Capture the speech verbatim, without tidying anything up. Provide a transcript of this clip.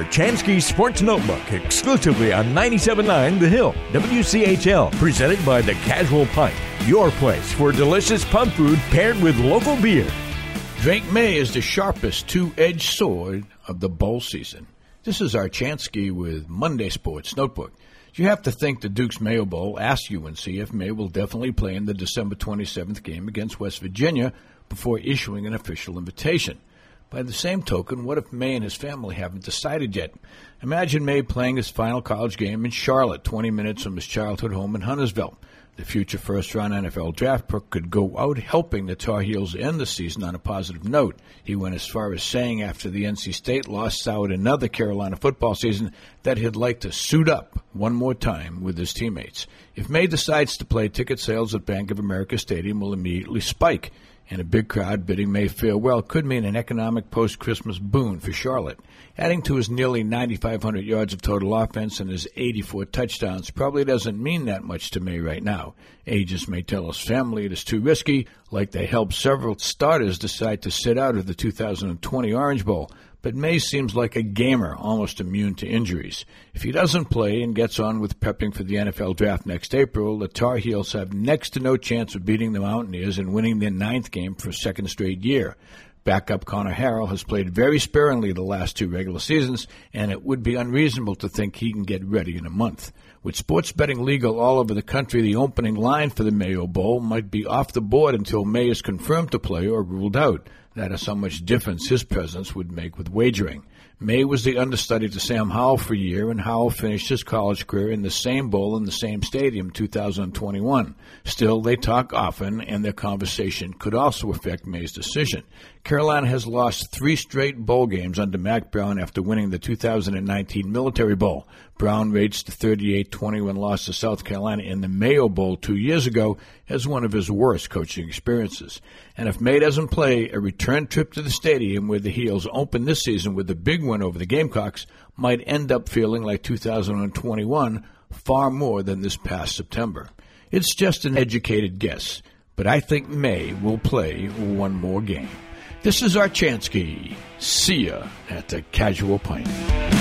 Archansky Sports Notebook exclusively on ninety-seven point nine The Hill, W C H L, presented by The Casual Pint, your place for delicious pub food paired with local beer. Drake Maye is the sharpest two-edged sword of the bowl season. This is Archansky with Monday Sports Notebook. You have to think the Duke's Mayo Bowl asked U N C if Maye will definitely play in the December twenty-seventh game against West Virginia before issuing an official invitation. By the same token, what if Maye and his family haven't decided yet? Imagine Maye playing his final college game in Charlotte, twenty minutes from his childhood home in Huntersville. The future first-round N F L draft pick could go out helping the Tar Heels end the season on a positive note. He went as far as saying after the N C State loss soured another Carolina football season that he'd like to suit up one more time with his teammates. If Maye decides to play, ticket sales at Bank of America Stadium will immediately spike, and a big crowd bidding Maye farewell could mean an economic post-Christmas boon for Charlotte. Adding to his nearly nine thousand five hundred yards of total offense and his eighty-four touchdowns probably doesn't mean that much to Maye right now. Agents may tell his family it is too risky, like they helped several starters decide to sit out of the two thousand twenty Orange Bowl. But Maye seems like a gamer, almost immune to injuries. If he doesn't play and gets on with prepping for the N F L draft next April, the Tar Heels have next to no chance of beating the Mountaineers and winning their ninth game for a second straight year. Backup Connor Harrell has played very sparingly the last two regular seasons, and it would be unreasonable to think he can get ready in a month. With sports betting legal all over the country, the opening line for the Mayo Bowl might be off the board until Maye is confirmed to play or ruled out. That is how much difference his presence would make with wagering. Maye was the understudy to Sam Howell for a year, and Howell finished his college career in the same bowl in the same stadium, two thousand twenty-one. Still, they talk often, and their conversation could also affect Maye's decision. Carolina has lost three straight bowl games under Mack Brown after winning the two thousand nineteen Military Bowl. Brown rates the thirty-eight twenty-one loss to South Carolina in the Mayo Bowl two years ago as one of his worst coaching experiences. And if Maye doesn't play, a return trip to the stadium where the Heels open this season with a big win over the Gamecocks might end up feeling like two thousand twenty-one far more than this past September. It's just an educated guess, but I think Maye will play one more game. This is Archansky. See ya at the Casual Pint.